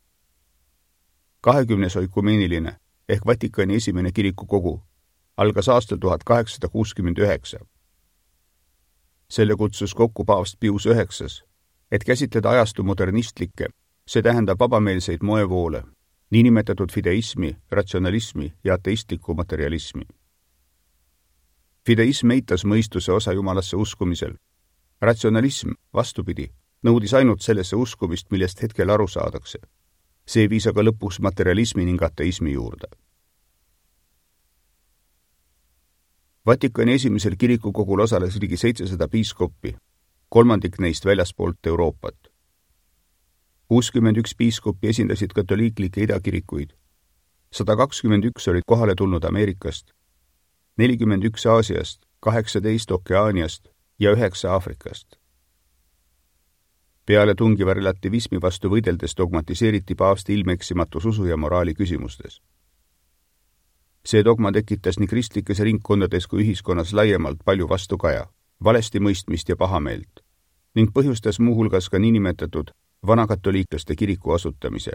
20. oikumeeniline ehk Vatikani esimene kirikukogu algas aastal 1869. Selle kutsus kokku paavst Pius IX, et käsitleda ajastu modernistlikke, see tähendab vabameelseid moevoole, niinimetatud fideismi, ratsionalismi ja ateistlikku materialismi. Fideism eitas mõistuse osa jumalasse uskumisel. Ratsionalism, vastupidi, nõudis ainult sellesse uskumist, millest hetkel aru saadakse. See viis aga lõpuks materialismi ning ateismi juurde. Vatikani esimesel kirikukogul osales ligi 700 piiskoppi, kolmandik neist väljaspoolt Euroopat. 61 piiskoppi esindasid katoliiklikke idakirikuid, 121 olid kohale tulnud Ameerikast, 41 Aasiast, 18 Okeaaniast ja 9 Aafrikast. Peale tungiva relativismi vastu võideldes dogmatiseeriti paavsti ilmeksimatus usu ja moraali küsimustes. See dogma tekitas nii kristlikes ringkondades kui ühiskonnas laiemalt palju vastukaja, valesti mõistmist ja pahameelt ning põhjustas muuhulgas ka niinimetatud vanakatoliiklaste kiriku asutamise.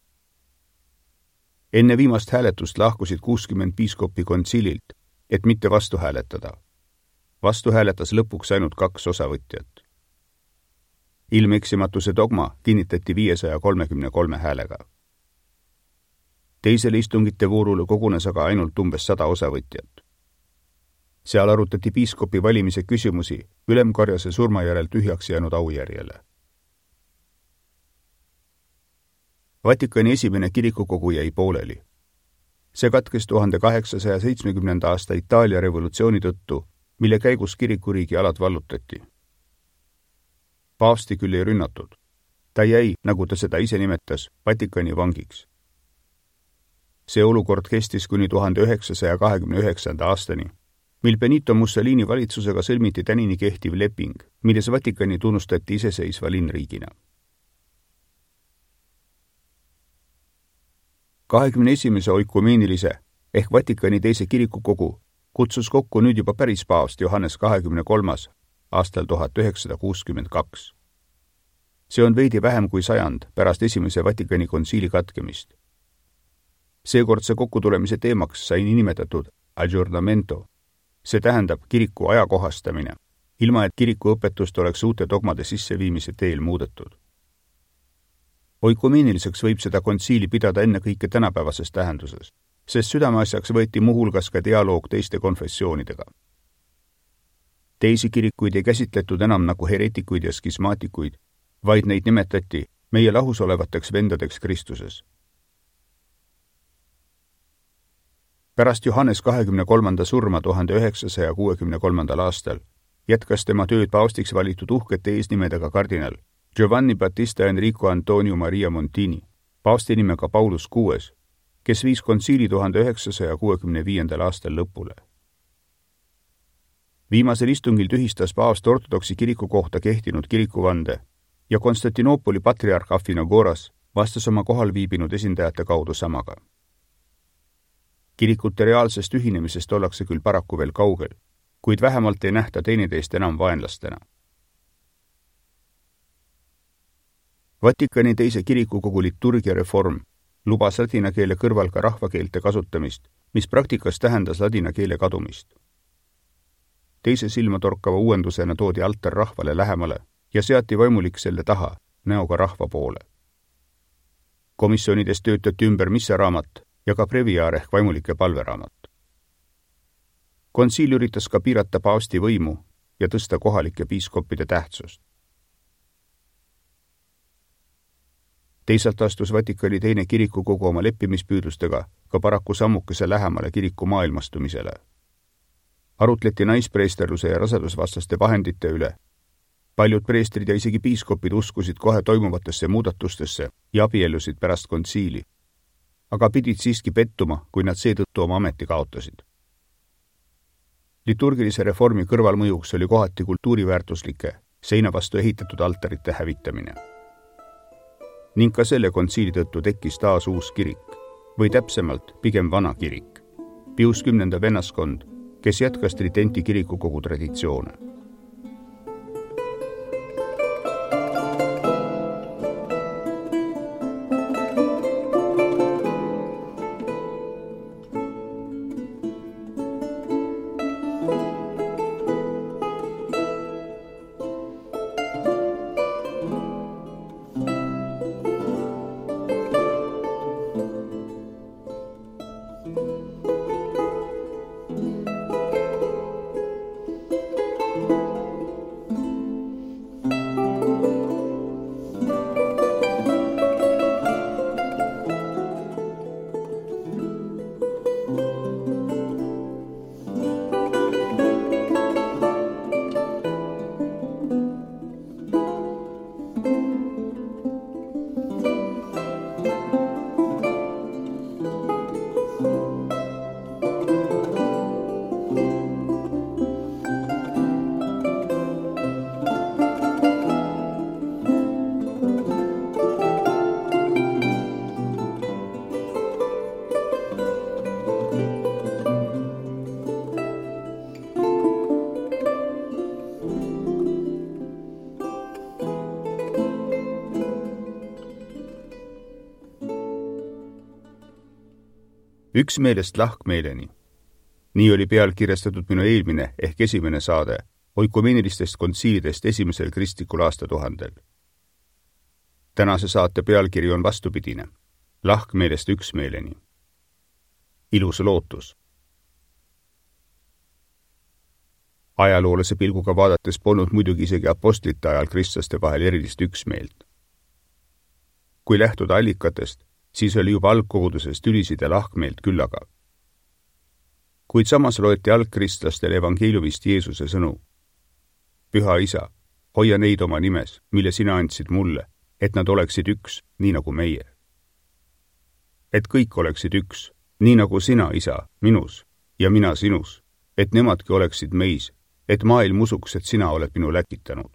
Enne viimast hääletust lahkusid 60 piiskoppi kontsiililt, et mitte vastu hääletada. Vastu hääletas lõpuks ainult 2 osavõtjat. Ilmeksimatuse dogma kinnitati 533 häälega. Teisele istungite voorule kogunes aga ainult umbes 100 osavõtjat. Seal arutati piiskopi valimise küsimusi ülemkarjase surma järel tühjaks jäänud aujärjele. Vatikani esimene kirikukogu jäi pooleli. See katkes 1870. aasta Itaalia revolutsiooni tõttu, mille käigus kirikuriigi alad vallutati. Paavsti küll ei rünnatud. Ta jäi, nagu ta seda ise nimetas, Vatikani vangiks. See olukord kestis kuni 1929. aastani, mil Benito Mussolini valitsusega sõlmiti tänini kehtiv leping, milles Vatikani tunnustati iseseisva linnriigina. 21. oikumeenilise ehk Vatikani teise kirikukogu kutsus kokku nüüd juba päris paavst Johannes 23. aastal 1962. See on veidi vähem kui 100 pärast esimese Vatikani kontsiili katkemist. Seekordse kokkutulemise teemaks sai niinimetatud aggiornamento. See tähendab kiriku ajakohastamine, ilma et kiriku õpetust oleks uute dogmade sisseviimise teel muudetud. Oikumeeniliseks võib seda kontsiili pidada ennekõike tänapäevases tähenduses, sest südameasjaks võeti muuhulgas ka dialoog teiste konfessioonidega. Teisi kirikuid ei käsitletud enam nagu heretikuid ja skismaatikuid, vaid neid nimetati meie lahus olevateks vendadeks Kristuses. Pärast Johannes 23. surma 1963. aastal jätkas tema tööd paavstiks valitud uhkete eesnimedega kardinal Giovanni Battista Enrico Antonio Maria Montini, paavsti nimega Paulus VI, kes viis kontsiili 1965. aastal lõpule. Viimasel istungil tühistas paavst ortodoksi kiriku kohta kehtinud kirikuvande ja Konstantinoopoli patriarh Athinagoras vastas oma kohal viibinud esindajate kaudu samaga. Kirikute reaalsest ühinemisest ollakse küll paraku veel kaugel, kuid vähemalt ei nähta teineteist enam vaenlastena. Vatikani teise kirikukogu liturgia reform lubas ladina keele kõrval ka rahvakeelte kasutamist, mis praktikas tähendas ladina keele kadumist. Teise silmatorkava uuendusena toodi altar rahvale lähemale ja seati vaimulik selle taha, näoga rahva poole. Komisjonides töötati ümber missaraamat ja ka breviaar ehk vaimulike palveraamat. Kontsiil üritas ka piirata paavsti võimu ja tõsta kohalike piiskoppide tähtsust. Teisalt astus Vatikani teine kirikukogu oma leppimispüüdlustega ka paraku sammukese lähemale kiriku maailmastumisele. Arutleti naispreesterluse ja rasedusvastaste vahendite üle, Paljud preestrid ja isegi piiskopid uskusid kohe toimuvatesse muudatustesse ja abiellusid pärast kontsiili, aga pidid siiski pettuma, kui nad seetõttu oma ameti kaotasid. Liturgilise reformi kõrvalmõjuks oli kohati kultuuriväärtuslike, seina vastu ehitatud altarite hävitamine. Ning ka selle kontsiili tõttu tekkis taas uus kirik, või täpsemalt pigem vana kirik, Pius 10. vennaskond, kes jätkas Tridenti kirikukogu traditsioone. Üksmeelest lahkmeeleni. Nii oli pealkirjastatud minu eelmine ehk esimene saade oikumeenilistest kontsiilidest esimesel kristlikul aastatuhandel. Tänase saate pealkiri on vastupidine. Lahkmeelest üksmeeleni. Ilus lootus. Ajaloolase pilguga vaadates polnud muidugi isegi apostlite ajal kristlaste vahel erilist üksmeelt. Kui lähtuda allikatest, siis oli juba algkoguduses tülisid ja lahkmeelt küllaga. Kuid samas loeti algkristlastele evangeeliumist Jeesuse sõnu. Püha Isa, hoia neid oma nimes, mille sina andsid mulle, et nad oleksid üks, nii nagu meie. Et kõik oleksid üks, nii nagu sina, Isa, minus ja mina sinus, et nemadki oleksid meis, et maailm usuks, et sina oled minu läkitanud.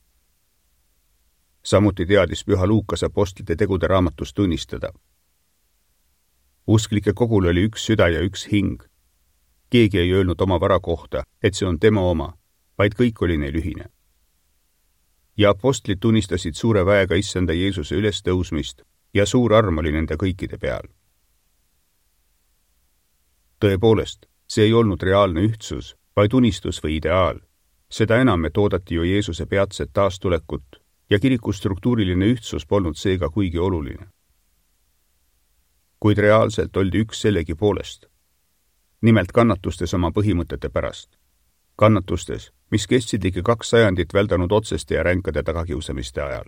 Samuti teadis püha Luukas apostlite tegude raamatus tunnistada. Usklike kogul oli üks süda ja üks hing. Keegi ei öelnud oma vara kohta, et see on tema oma, vaid kõik oli neil ühine. Ja apostlid tunnistasid suure väega issanda Jeesuse ülestõusmist ja suur arm oli nende kõikide peal. Tõepoolest, see ei olnud reaalne ühtsus, vaid unistus või ideaal. Seda enam, et oodati ju Jeesuse peatset taastulekut ja kiriku struktuuriline ühtsus polnud seega kuigi oluline. Kuid reaalselt oldi üks sellegi poolest. Nimelt kannatustes oma põhimõtete pärast. Kannatustes, mis kestsid ligi 2 sajandit väldanud otseste ja ränkade tagakiusamiste ajal.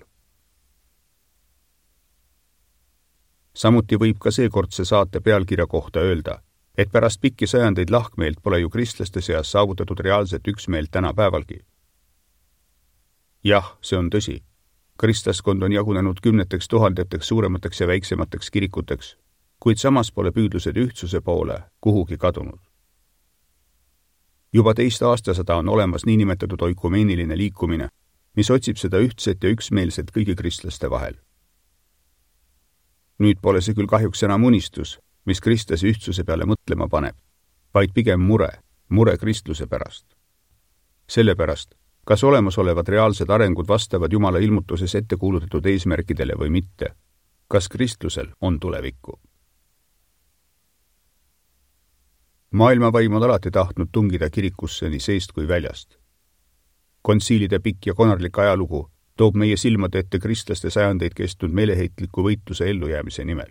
Samuti võib ka seekordse saate pealkirja kohta öelda, et pärast pikki sajandeid lahkmeelt pole ju kristlaste seas saavutatud reaalset üksmeelt tänapäevalgi. Jah, see on tõsi. Kristlaskond on jagunenud 10 000 suuremateks ja väiksemateks kirikuteks, kuid samas pole püüdlused ühtsuse poole kuhugi kadunud. Juba 2 aastasada on olemas niinimetatud oikumeeniline liikumine, mis otsib seda ühtset ja üksmeelset kõigi kristlaste vahel. Nüüd pole see küll kahjuks enam unistus, mis kristlase ühtsuse peale mõtlema paneb, vaid pigem mure kristluse pärast. Sellepärast, kas olemasolevad reaalsed arengud vastavad Jumala ilmutuses ette kuulutatud eesmärkidele või mitte, kas kristlusel on tulevikku. Maailmavaim on alati tahtnud tungida kirikusse nii seest kui väljast. Kontsiilide pikk ja konarlik ajalugu toob meie silmade ette kristlaste sajandeid kestnud meeleheitliku võitluse ellujäämise nimel.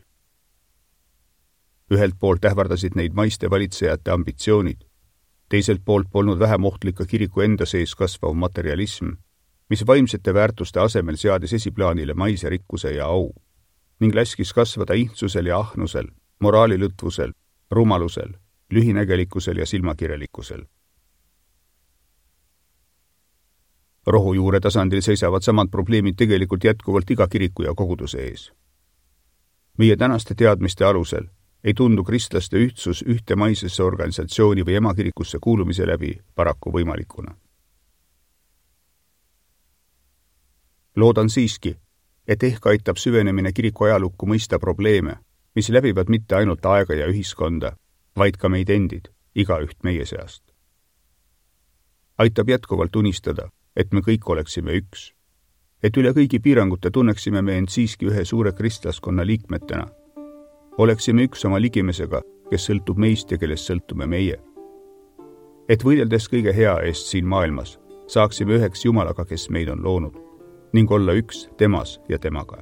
Ühelt poolt ähvardasid neid maiste valitsejate ambitsioonid, teiselt poolt polnud vähem ohtlik ka kiriku enda sees kasvav materialism, mis vaimsete väärtuste asemel seadis esiplaanile maise rikkuse ja au, ning laskis kasvada ihtsusel ja ahnusel, moraalilõtvusel, rumalusel, lühinägelikkusel ja silmakirjalikkusel. Rohujuure tasandil seisavad samad probleemid tegelikult jätkuvalt iga kiriku ja koguduse ees. Meie tänaste teadmiste alusel ei tundu kristlaste ühtsus ühtemaisesse organisatsiooni või emakirikusse kuulumise läbi paraku võimalikuna. Loodan siiski, et ehk aitab süvenemine kiriku ajalukku mõista probleeme, mis läbivad mitte ainult aega ja ühiskonda, vaid ka meid endid, igaüht meie seast. Aitab jätkuvalt unistada, et me kõik oleksime üks, et üle kõigi piirangute tunneksime me end siiski ühe suure kristlaskonna liikmetena. Oleksime üks oma ligimesega, kes sõltub meist ja kellest sõltume meie. Et võideldes kõige hea eest siin maailmas, saaksime üheks Jumalaga, kes meid on loonud, ning olla üks temas ja temaga.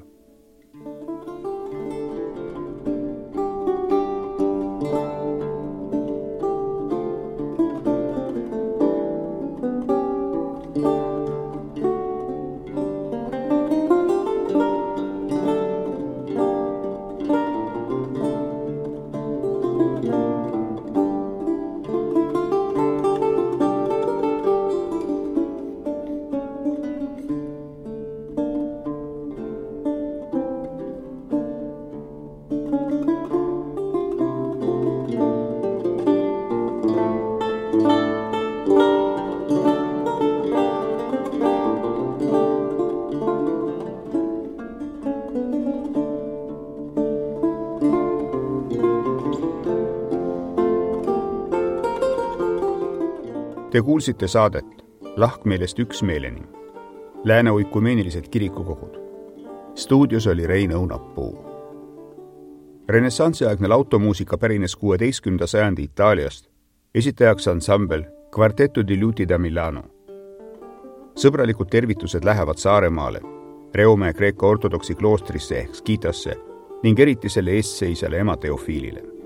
Te kuulsite saadet Lahkmeelest üksmeeleni. Lääne oikumeenilised kirikukogud. Stuudios oli Rein Õunapuu. Renessansiaegne lautomuusika pärines 16. sajandi Itaaliast, esitajaks ansambel Quartetto di Liuti da Milano. Sõbralikud tervitused lähevad Saaremaale, Reomäe Kreeka ortodoksi kloostrisse ehk Skitasse ning eriti selle eestseisjale ema Teofiilile.